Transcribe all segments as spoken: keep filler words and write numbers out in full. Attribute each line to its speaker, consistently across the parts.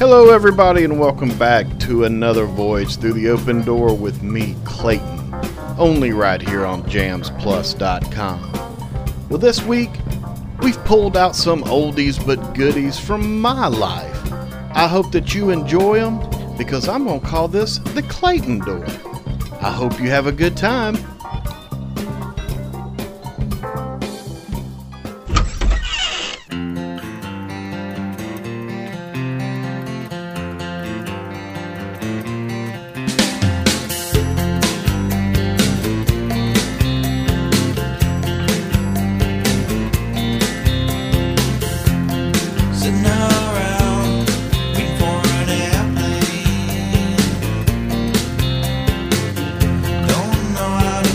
Speaker 1: Hello everybody and welcome back to another voyage through the open door with me, Clayton, only right here on jams plus dot com. Well, this week we've pulled out some oldies but goodies from my life. I hope that you enjoy them because I'm going to call this the Clayton Door. I hope you have a good time.
Speaker 2: Don't know how to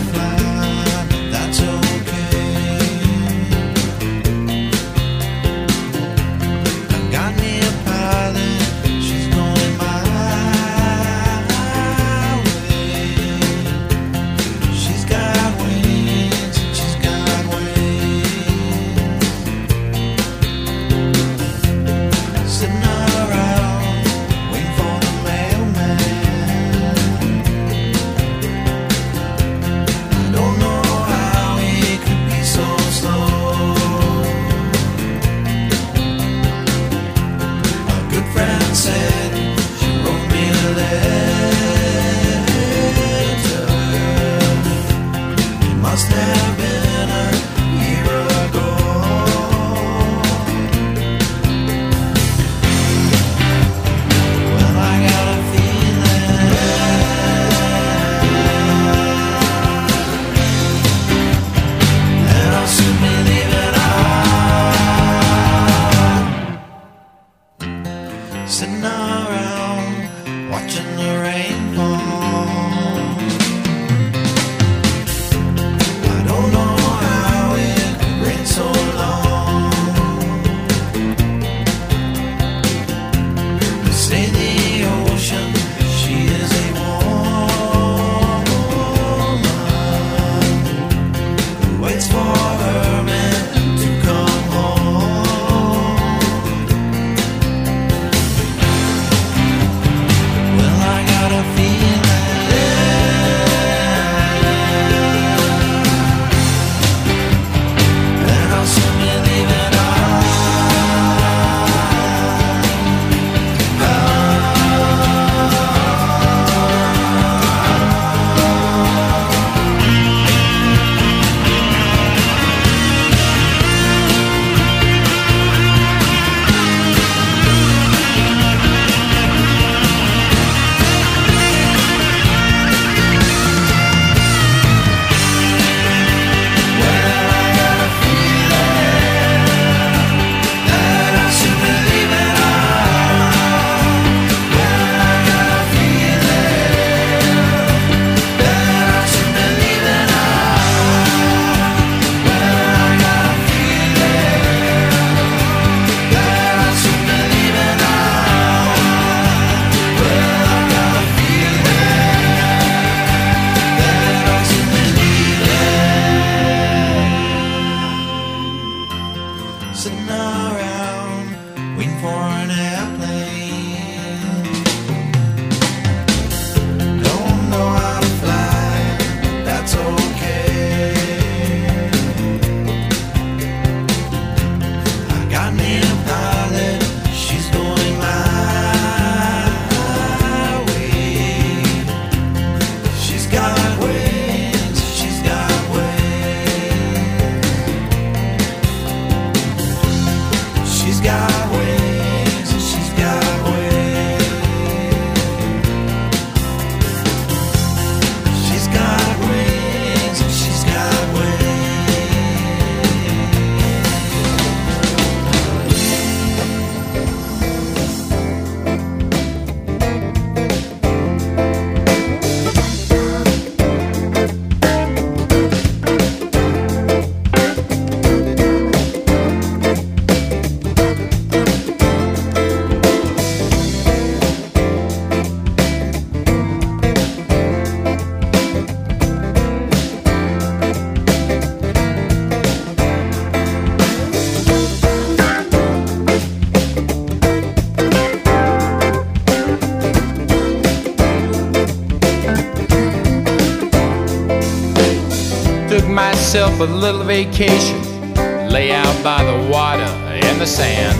Speaker 2: took myself a little vacation, lay out by the water and the sand.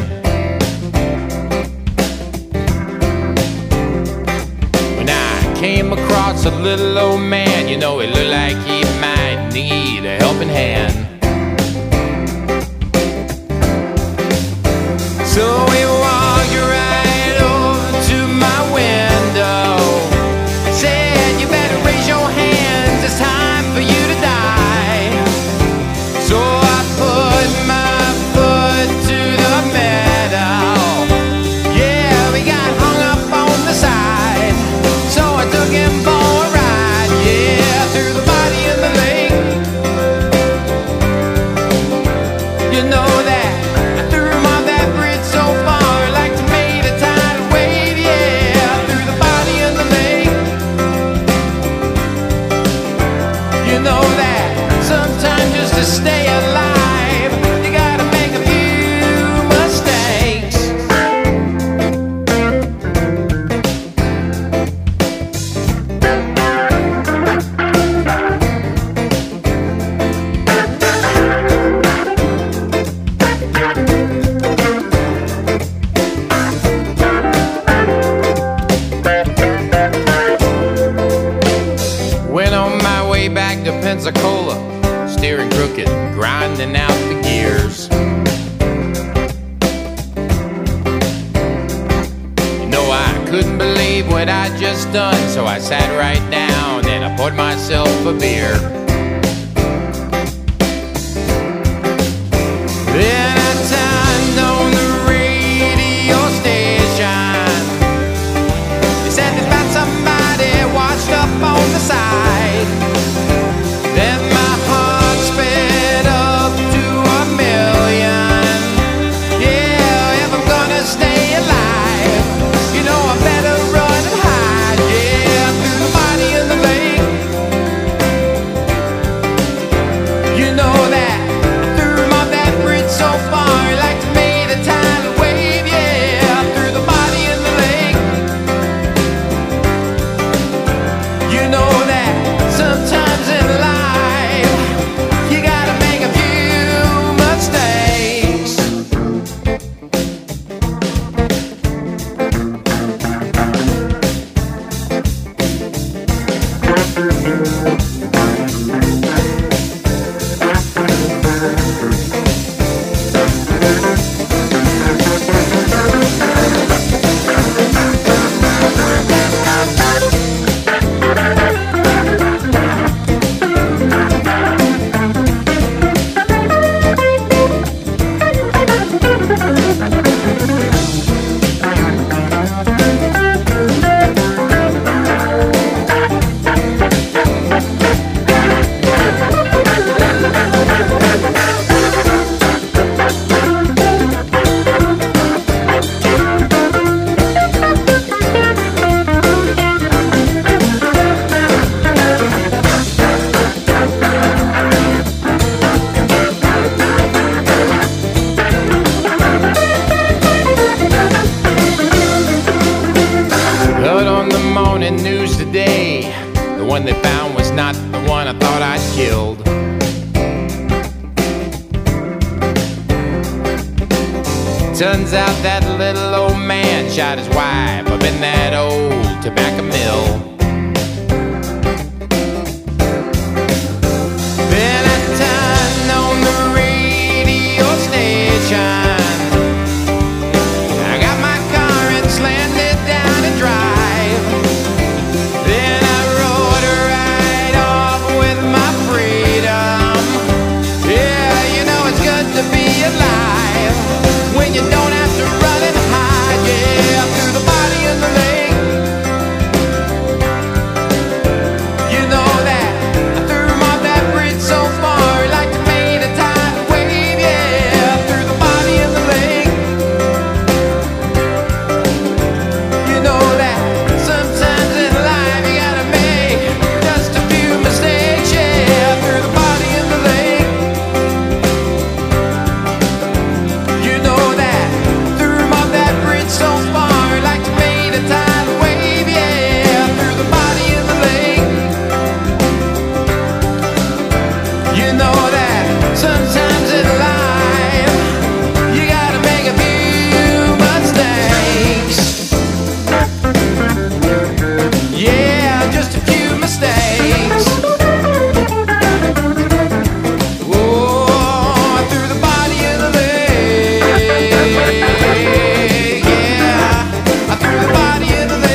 Speaker 2: When I came across a little old man, you know, he looked like he might need a helping hand. So we walked right over to my window, said, you better raise your hands, it's time for you to die. So I put my foot to the metal, yeah, we got hung up on the side. So I took him for a ride, yeah, through the body of the lake. You know that to stay alive, you gotta make a few mistakes. Went on my way back to Pensacola, steering crooked, grinding out the gears. You know, I couldn't believe what I'd just done, so I sat right down and I poured myself a beer. Then I turned on the radio station. They said they found somebody washed up on the side. Then my heart sped up to a million. Yeah, if I'm gonna stay alive, you know I better run and hide. Yeah, through the body of the lake. You know that I threw him off that bridge so far, like to made a tidal wave. Yeah, through the body of the lake. You know that sometimes in life you gotta make a few mistakes. Heard on the morning news today, the one they found was not the one I thought I'd killed. Turns out that little old man shot his wife up in that old tobacco mill. Then I turned on the radio station. I got my car and slammed it down to drive. Then I rode right off with my freedom. Yeah, you know it's good to be alive when you don't have to run and hide. Yeah, through the body of the lake. you know that sometimes in life you gotta make a few mistakes. Yeah, just a few mistakes. Oh, through the body of the lake. Yeah, through the body of the lake.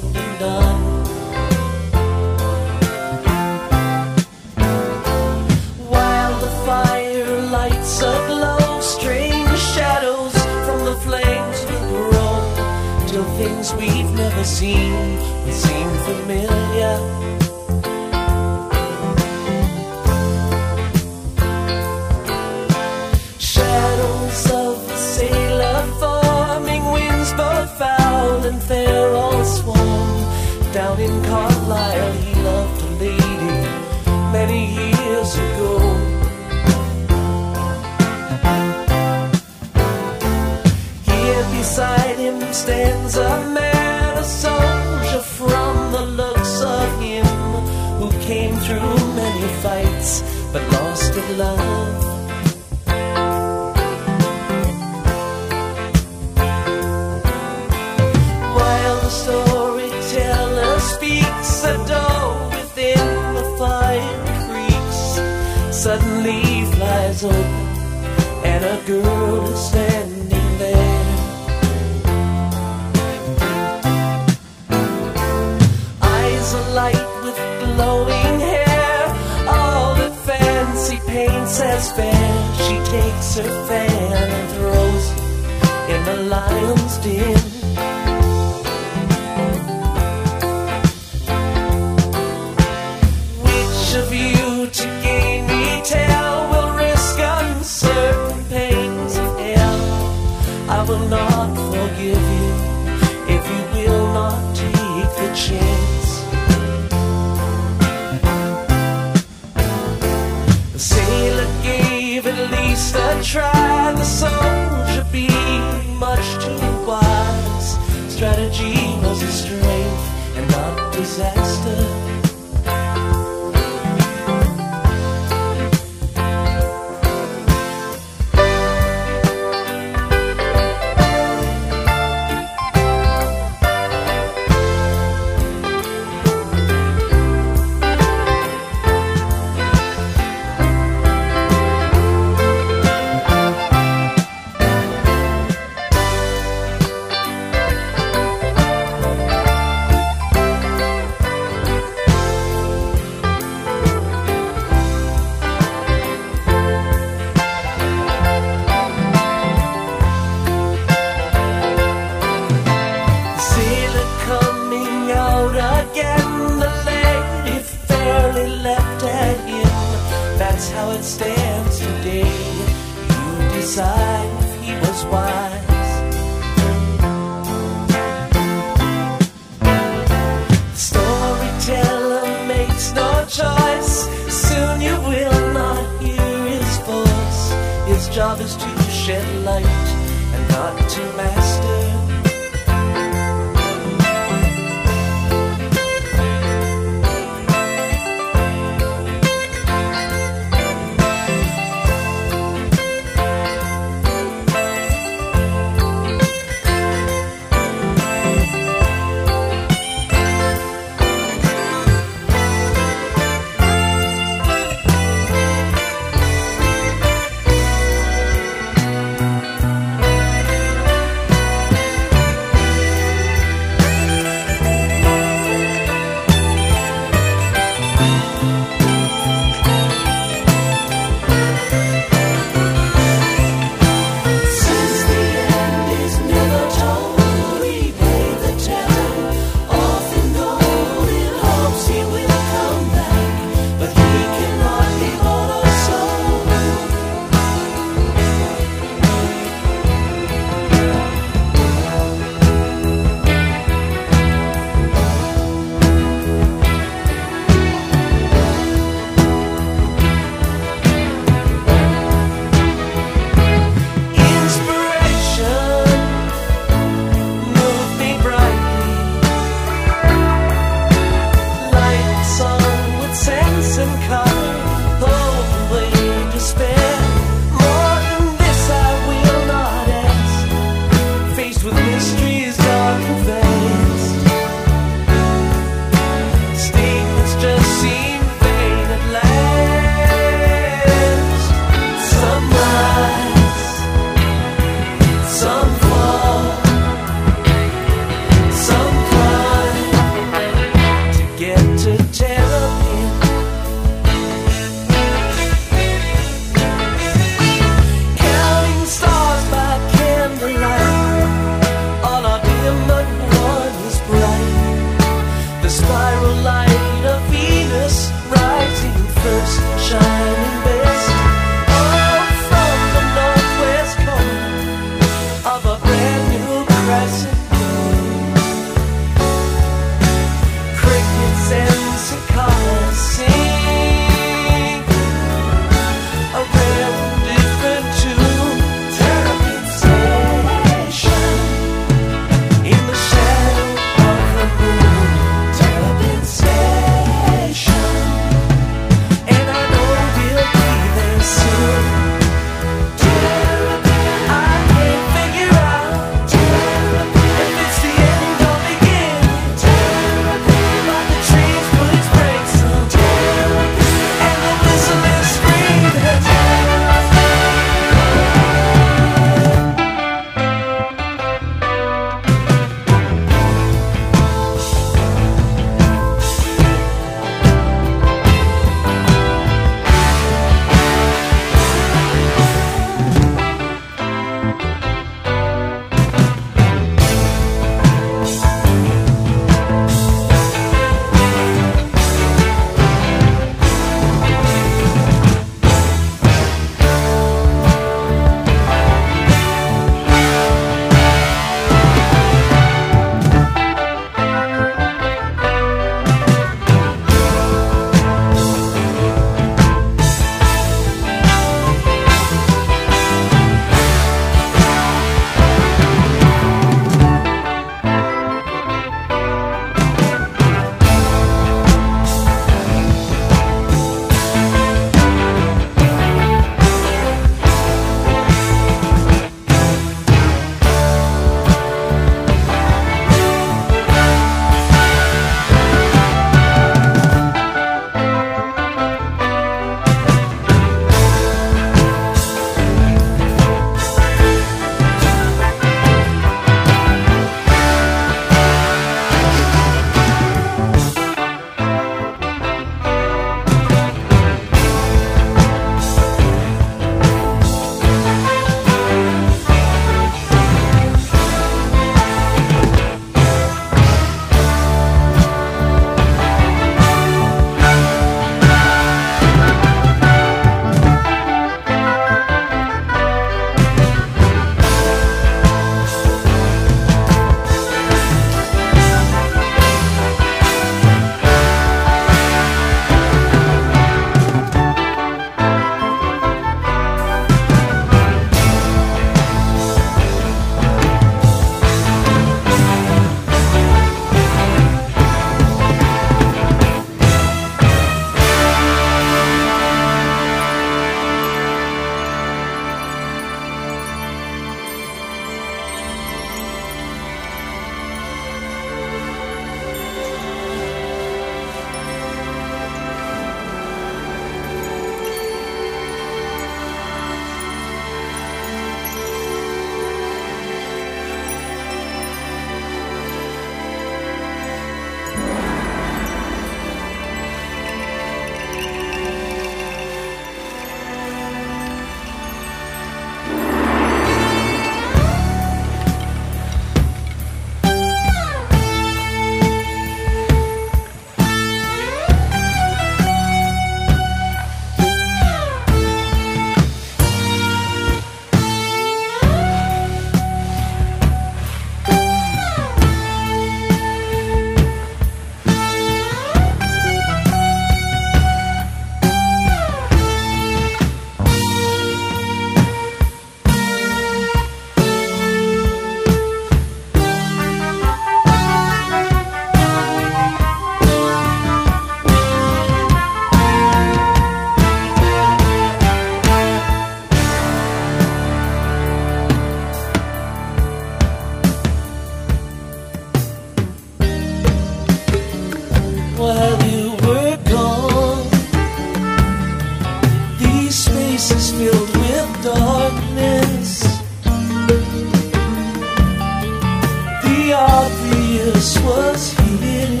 Speaker 3: was here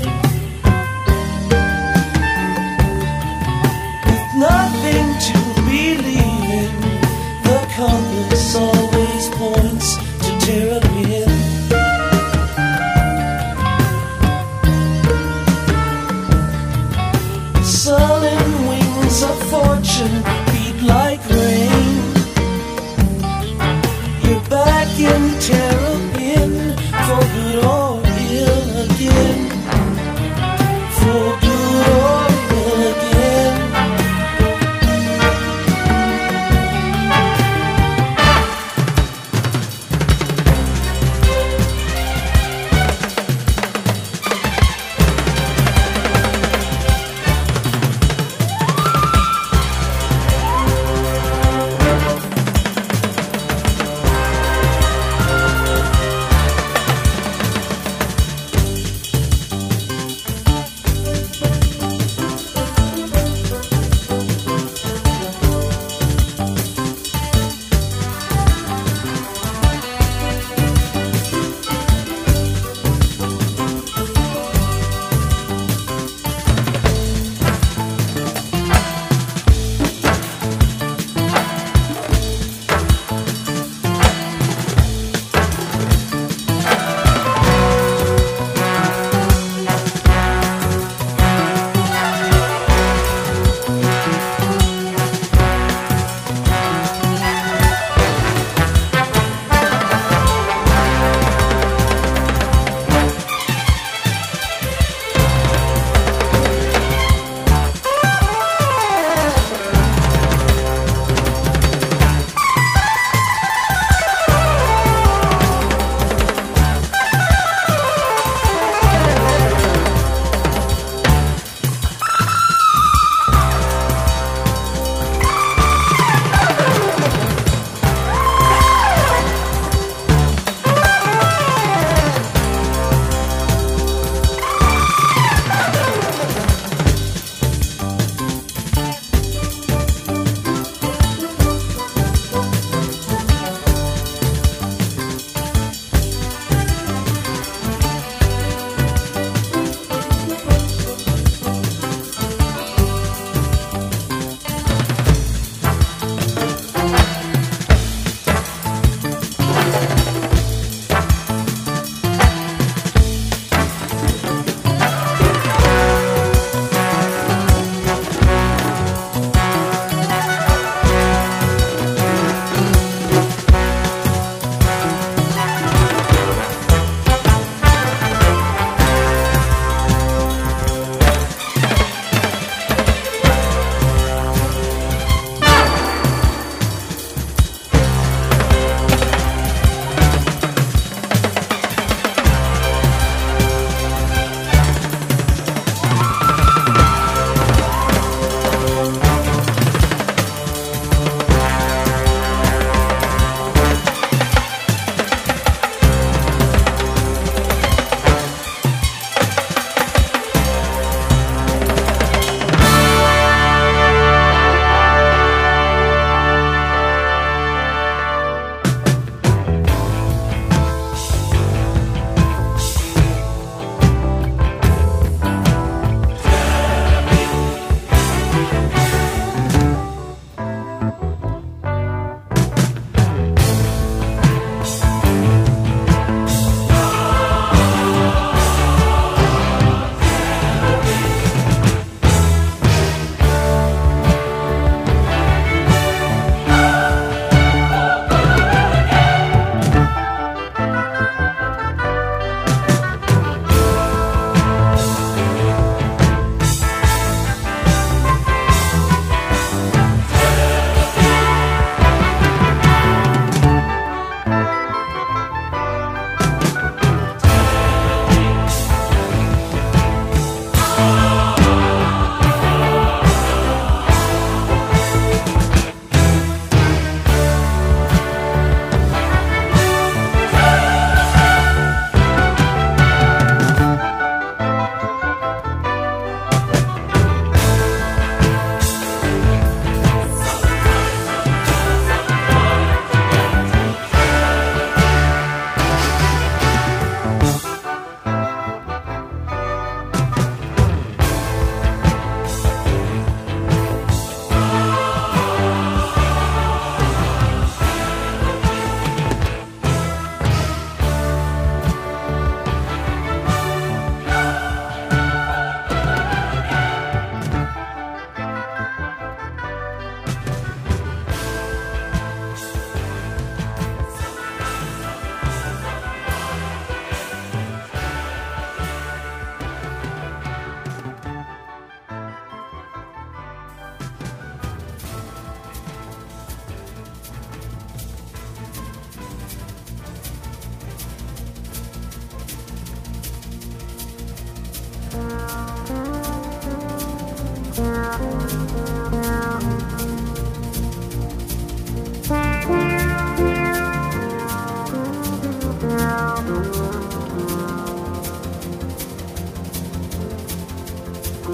Speaker 3: with nothing to believe in. The compass always points to Terrapin. Sullen wings of fortune beat like rain. You're back in Terrapin for good or ill again.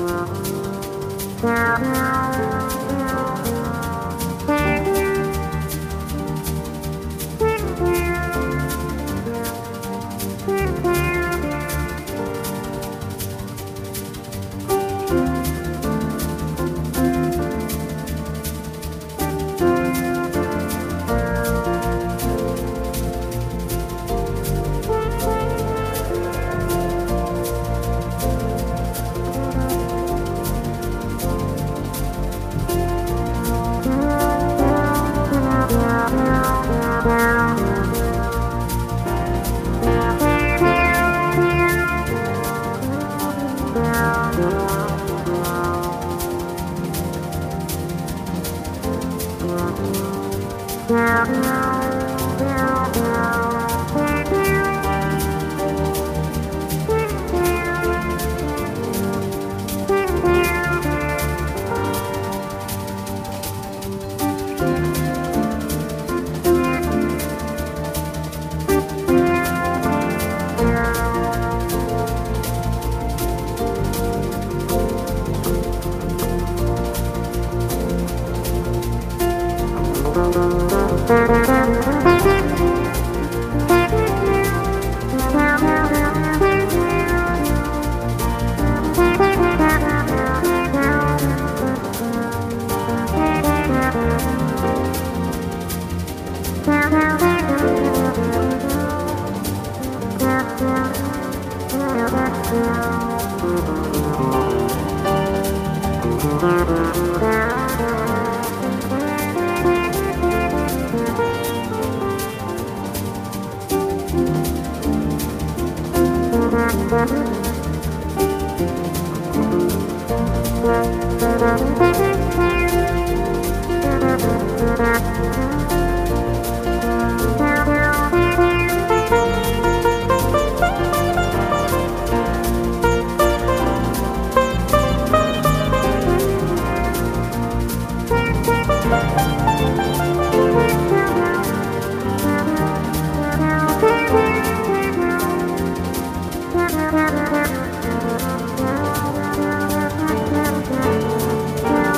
Speaker 4: Thank you.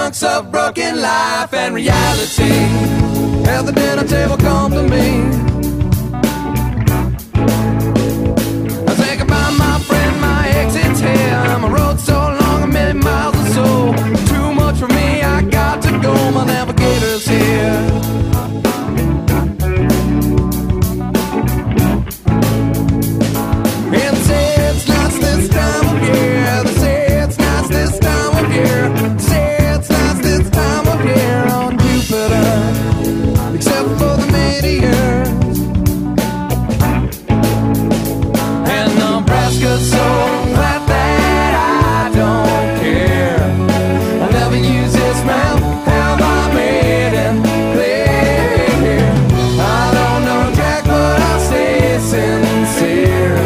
Speaker 2: chunks of broken life and reality. At the dinner table come to me. I say goodbye, my friend, my exit's here. I'm a road so long, a million miles or so. Too much for me, I got to go, my navigator's here. And they say it's nice this time of year. They say it's nice this time of year. They say it's nice this time of year on Jupiter, except for the meteors. And Nebraska's so flat that I don't care. I never use this map, have I made it clear? I don't know Jack, but I'll stay sincere.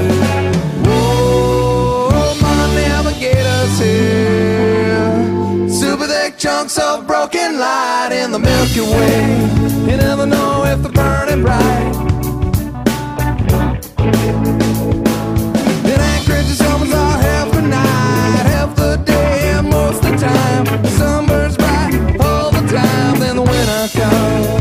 Speaker 2: Whoa, my navigator's here. Super thick chunks of broken light in the Milky Way. You never know if they're burning bright. In Anchorage, the summers are half the night, half the day, and most of the time. The sun burns bright all the time, then the winter comes.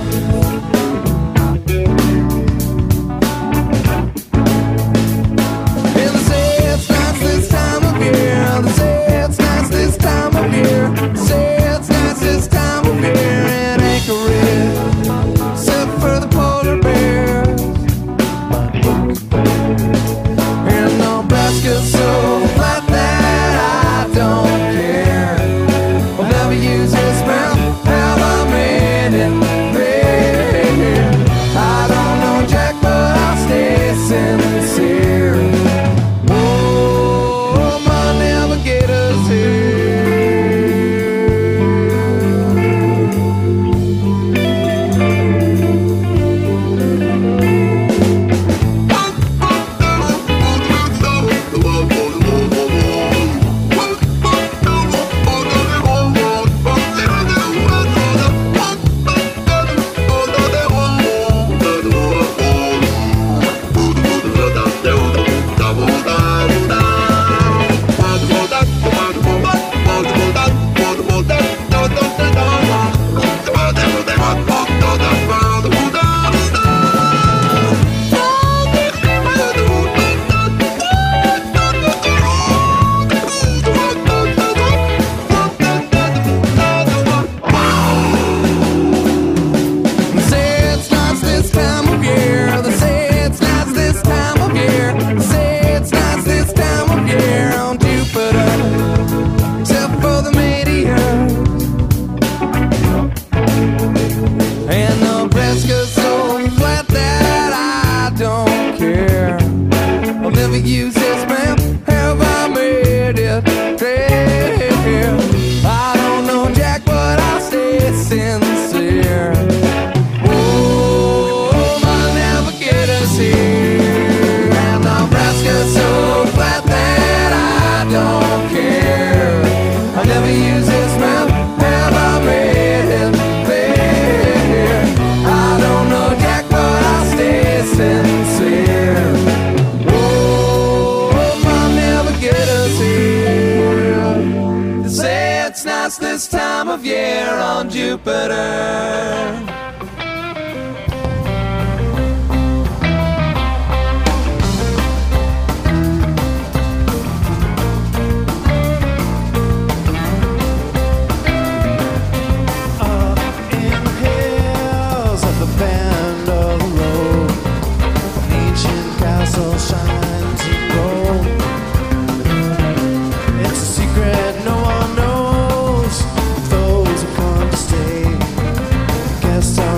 Speaker 2: And they say it's nice this time of year. They say it's nice this time of year. They say it's nice this time of year in Anchorage, except for the polar bears. And Nebraska's so flat that I don't care. I'll never use this map, have I made it clear? I don't know Jack, but I'll stay sincere. Whoa, my navigator's here. They say it's nice this time of year. They say it's nice this time of year. They say it's nice this time of year on Jupiter, except for the meteors. And Nebraska's so flat that I don't care. I'll never use this map, have I made it clear? I don't know Jack, but I'll stay sincere. Oh, my navigator's here. And Nebraska's so flat that I don't care. I never use this map, have I made it clear? I don't know Jack, but I'll stay sincere. Oh, my navigator's here. They say it's nice this time of year on Jupiter.
Speaker 3: Up in the hills at the bend of the road, an ancient castle shines in gold. It's a secret no one knows, those who come to stay. Guess I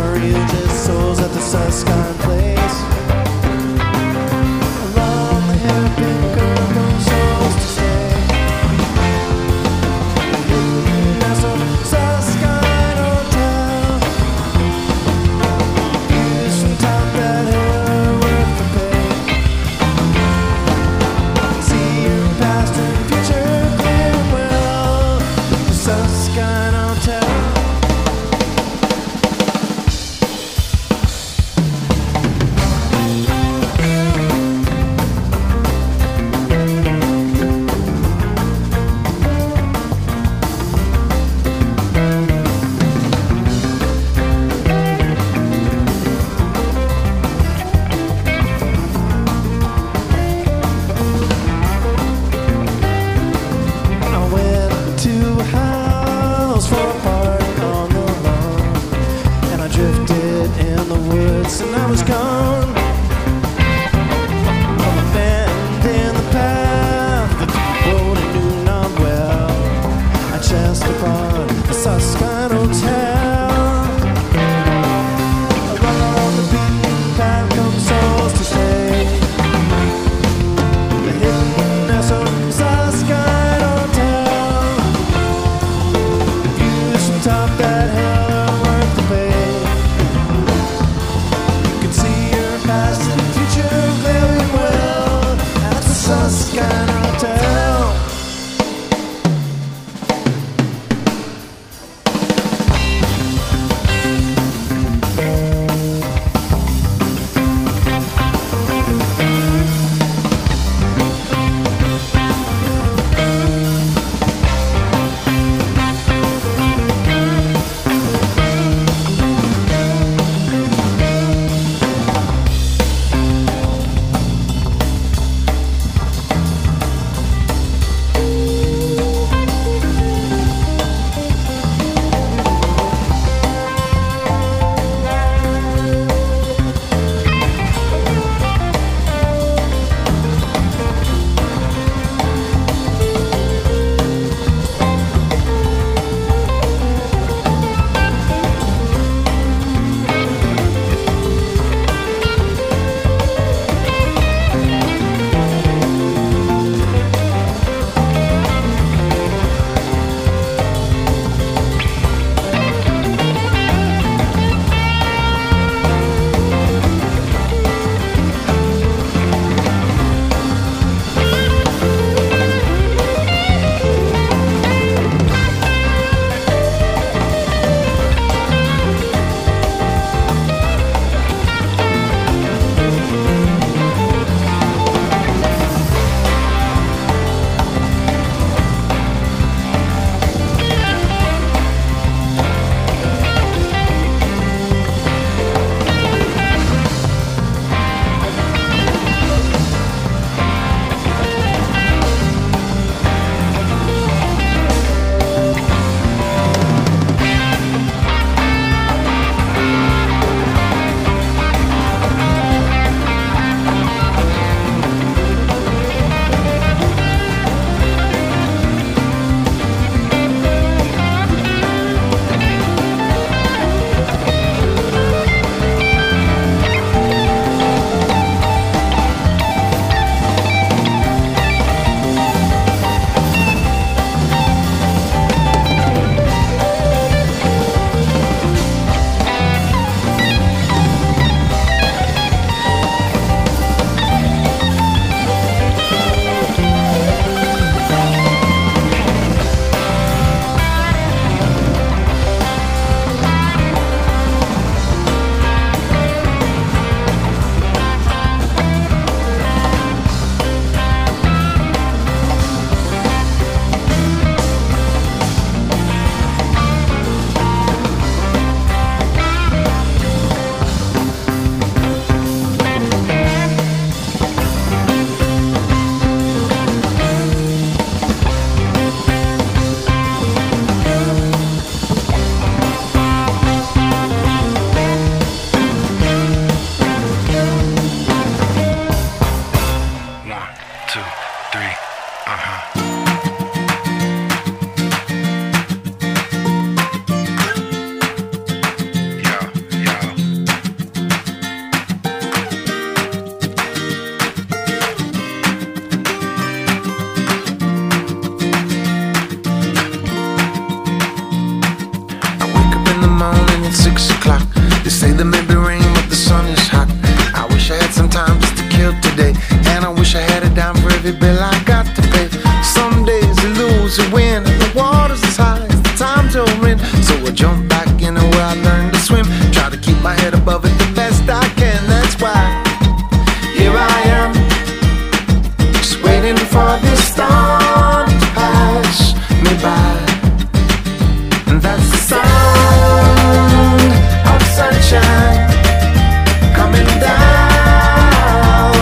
Speaker 4: time just to kill today. And I wish I had a dime for every bill I got to pay. Some days you lose, you win, and the water's as high as the time to win. So I jump back in where I learned to swim. Try to keep my head above it the best I can. That's why here I am, just waiting for this storm to pass me by. And that's the sound of sunshine coming down.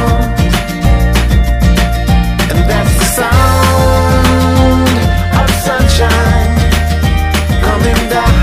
Speaker 4: And that's the sound of sunshine coming down.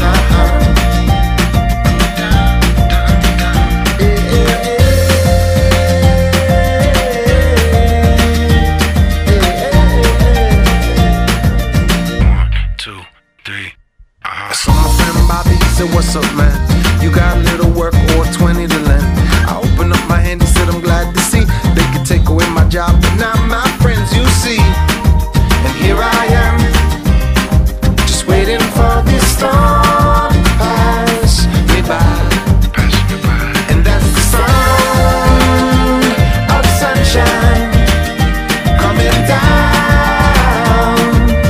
Speaker 4: Said, what's up, man? You got a little work or twenty to lend? I opened up my hand, he said, I'm glad to see they could take away my job, but not my friends, you see. And here I am, just waiting for this storm to pass me by. And that's the sound of sunshine coming down.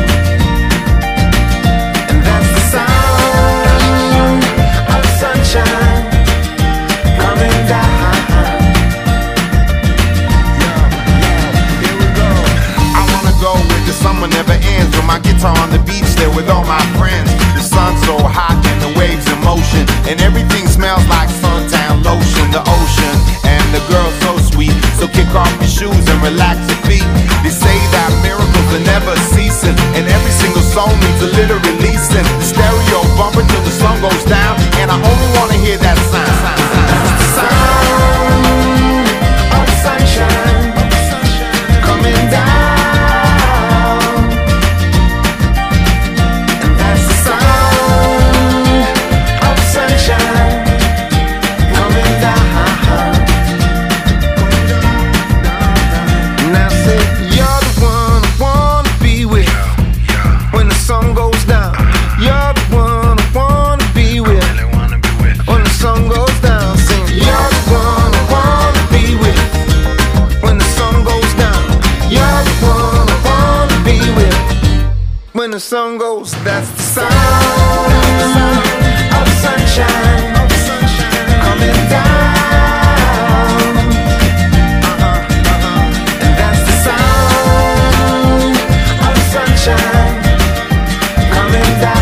Speaker 4: And that's the sound sunshine coming down. Yeah, yeah, here we go. I wanna go where the summer never ends, with my guitar on the beach there with all my friends. The sun's so hot and the waves in motion, and everything smells like suntan lotion. The ocean and the girl so sweet, so kick off your shoes and relax your feet. They say that miracles are never ceasing, and every single song needs a little releasing. The stereo bumper till the sun goes down, and I only wanna hear that sound. That's the sound of sunshine coming down. And that's the sound of sunshine coming down. Now say you're the one I wanna be with when the sun goes down. You're the one I wanna be with when the sun goes down. Sing, you're the one I wanna be with when the sun goes down. You're the one I wanna be with when the sun goes. That's the sound of sunshine coming down. Uh-uh, uh-uh. And that's the sound of sunshine coming down.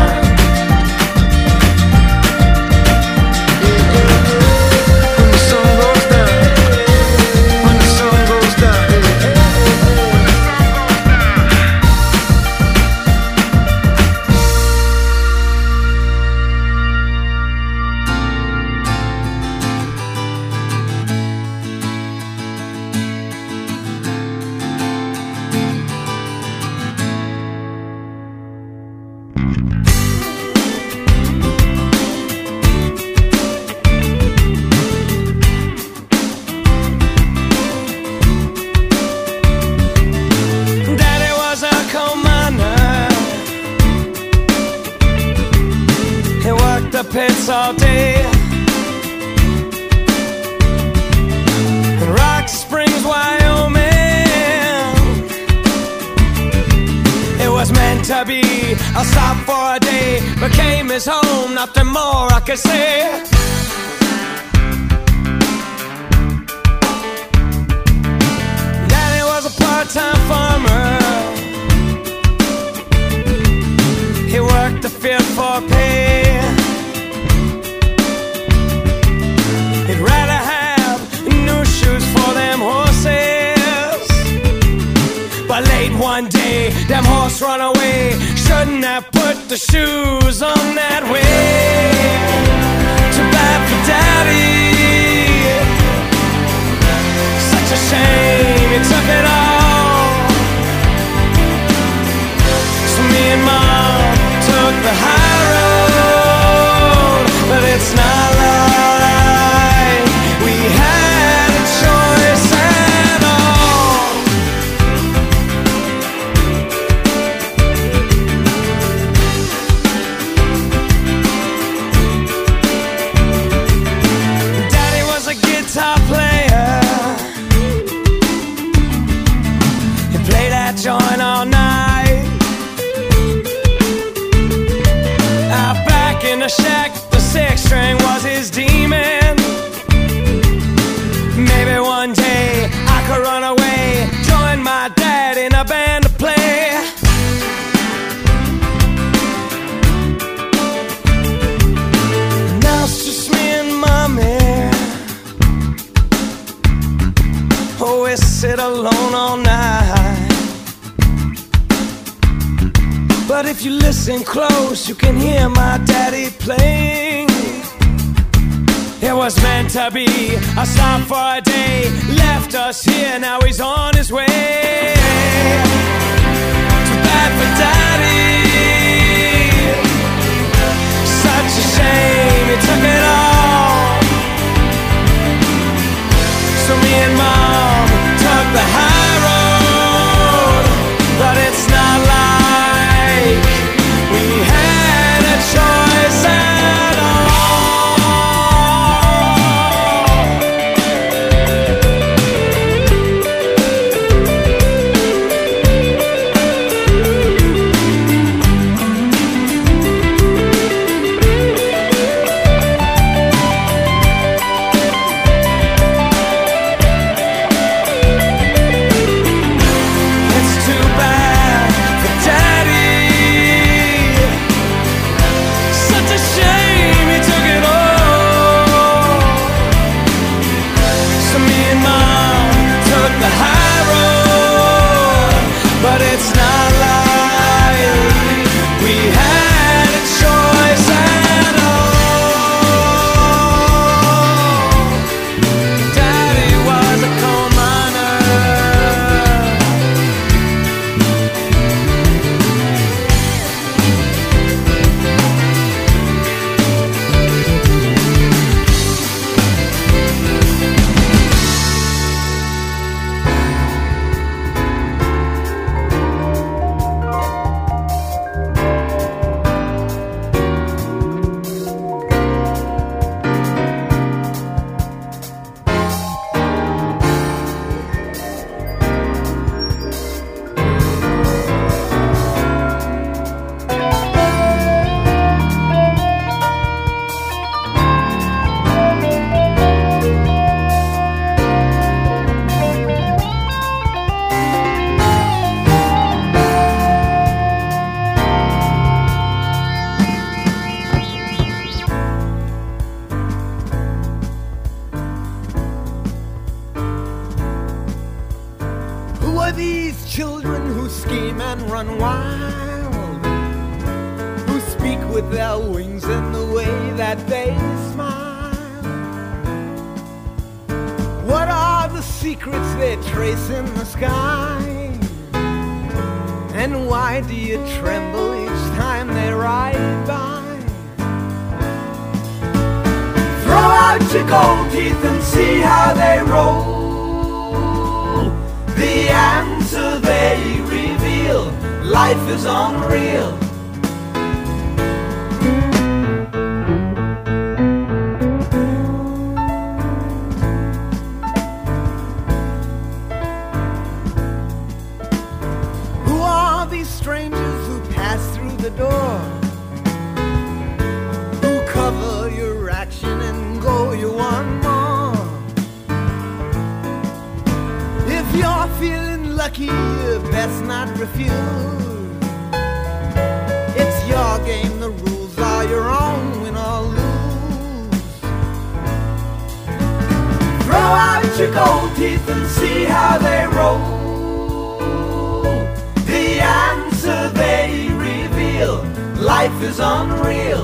Speaker 2: Pits all day in Rock Springs, Wyoming. It was meant to be a stop for a day, became his home, nothing more I could say. Daddy was a part-time farmer. He worked the field for pay. He'd rather have new shoes for them horses. But late one day, them horse run away. Shouldn't have put the shoes on that way. Too bad for Daddy. Such a shame he took it all. So me and Mom took the high road, but it's not like we had a choice at all. always sit alone all night. But if you listen close, you can hear my daddy playing. It was meant to be a stop for a day, left us here, now he's on his way. Too bad for daddy, such a shame he took it all. So me and mom took the high road, but it's not like we had a choice at all.
Speaker 3: Life is unreal.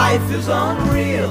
Speaker 5: life is unreal.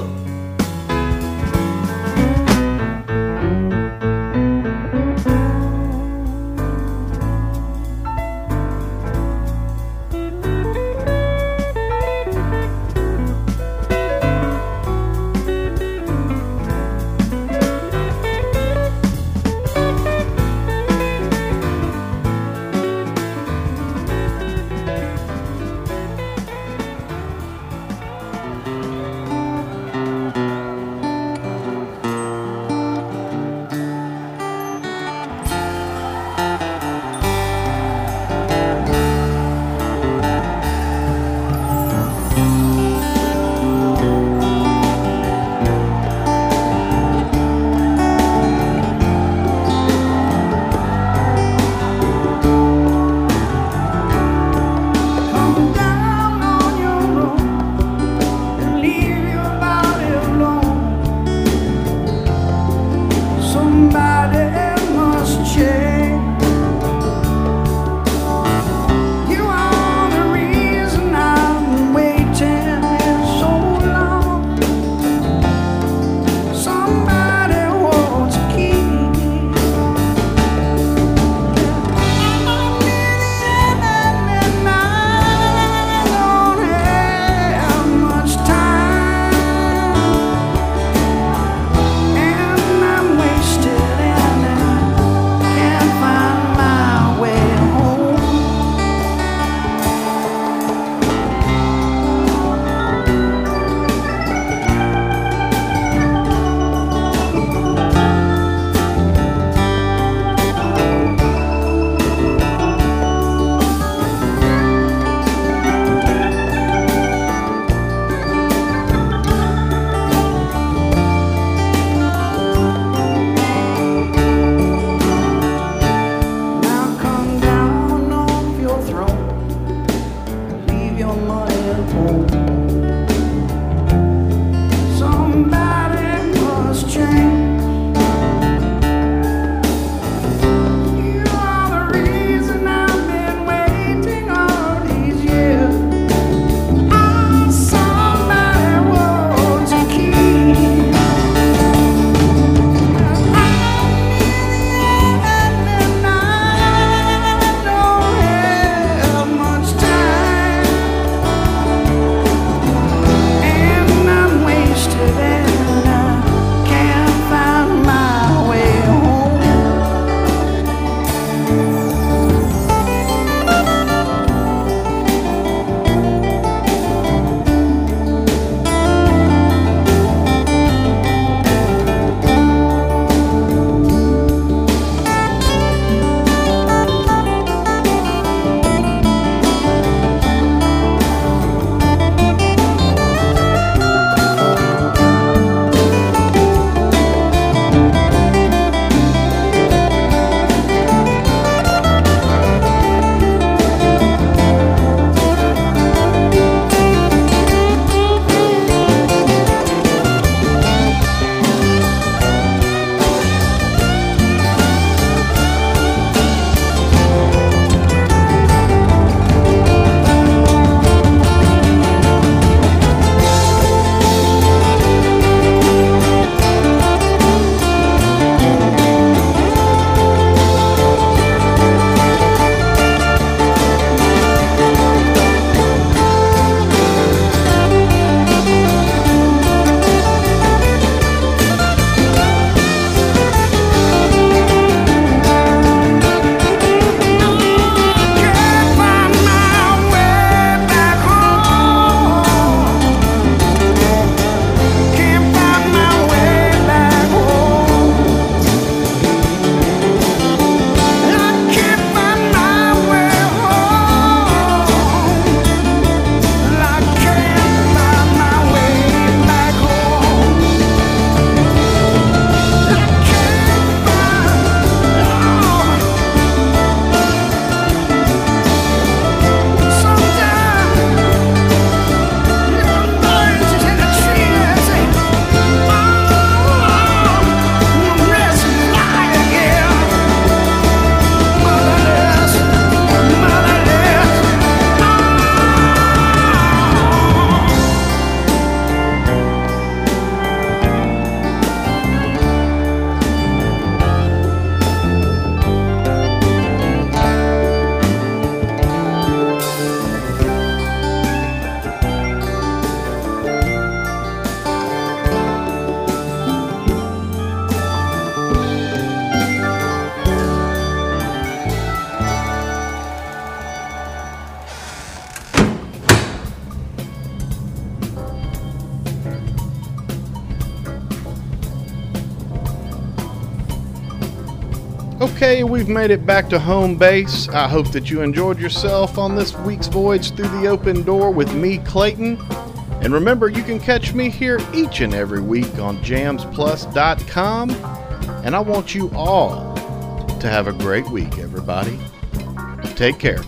Speaker 1: Okay, we've made it back to home base. I hope that you enjoyed yourself on this week's voyage through the open door with me, Clayton. And remember, you can catch me here each and every week on jams plus dot com. And I want you all to have a great week, everybody. Take care.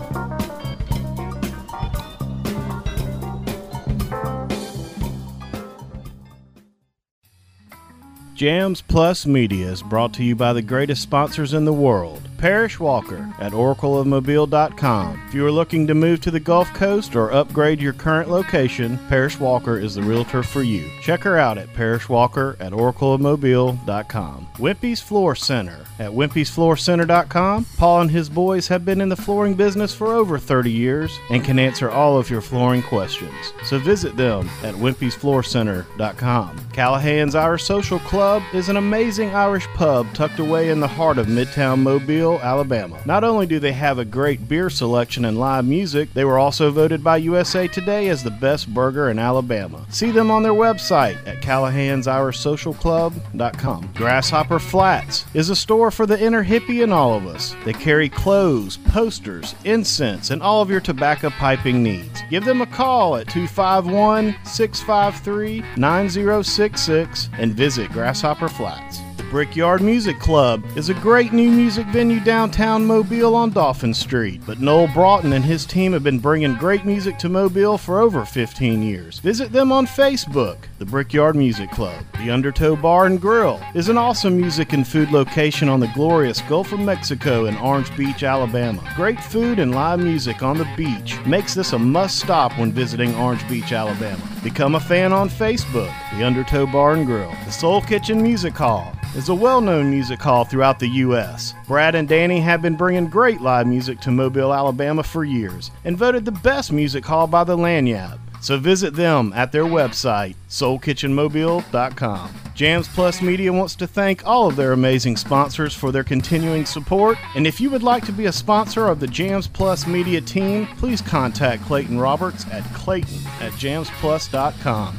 Speaker 1: Jams Plus Media is brought to you by the greatest sponsors in the world. Parrish Walker at oracle of mobile dot com. If you are looking to move to the Gulf Coast or upgrade your current location, Parrish Walker is the realtor for you. Check her out at Parrish Walker at oracle of mobile dot com. Wimpy's Floor Center at wimpys floor center dot com. Paul and his boys have been in the flooring business for over thirty years and can answer all of your flooring questions. So visit them at wimpys floor center dot com. Callahan's Irish Social Club is an amazing Irish pub tucked away in the heart of Midtown Mobile, Alabama. Not only do they have a great beer selection and live music, they were also voted by U S A Today as the best burger in Alabama. See them on their website at callahans irish social club dot com. Grasshopper Flats is a store for the inner hippie in all of us. They carry clothes, posters, incense, and all of your tobacco piping needs. Give them a call at two five one, six five three, nine zero six six and visit Grasshopper Flats. The Brickyard Music Club is a great new music venue downtown Mobile on Dolphin Street, but Noel Broughton and his team have been bringing great music to Mobile for over fifteen years. Visit them on Facebook, the Brickyard Music Club. The Undertow Bar and Grill is an awesome music and food location on the glorious Gulf of Mexico in Orange Beach, Alabama. Great food and live music on the beach makes this a must-stop when visiting Orange Beach, Alabama. Become a fan on Facebook, the Undertow Bar and Grill. The Soul Kitchen Music Hall is a well-known music hall throughout the U S Brad and Danny have been bringing great live music to Mobile, Alabama for years and voted the best music hall by the Lanyard. So visit them at their website, soul kitchen mobile dot com. Jams Plus Media wants to thank all of their amazing sponsors for their continuing support. And if you would like to be a sponsor of the Jams Plus Media team, please contact Clayton Roberts at clayton at jams plus dot com.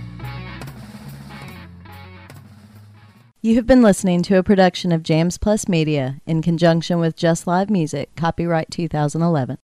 Speaker 5: You have been listening to a production of Jams Plus Media in conjunction with Just Live Music, copyright two thousand eleven.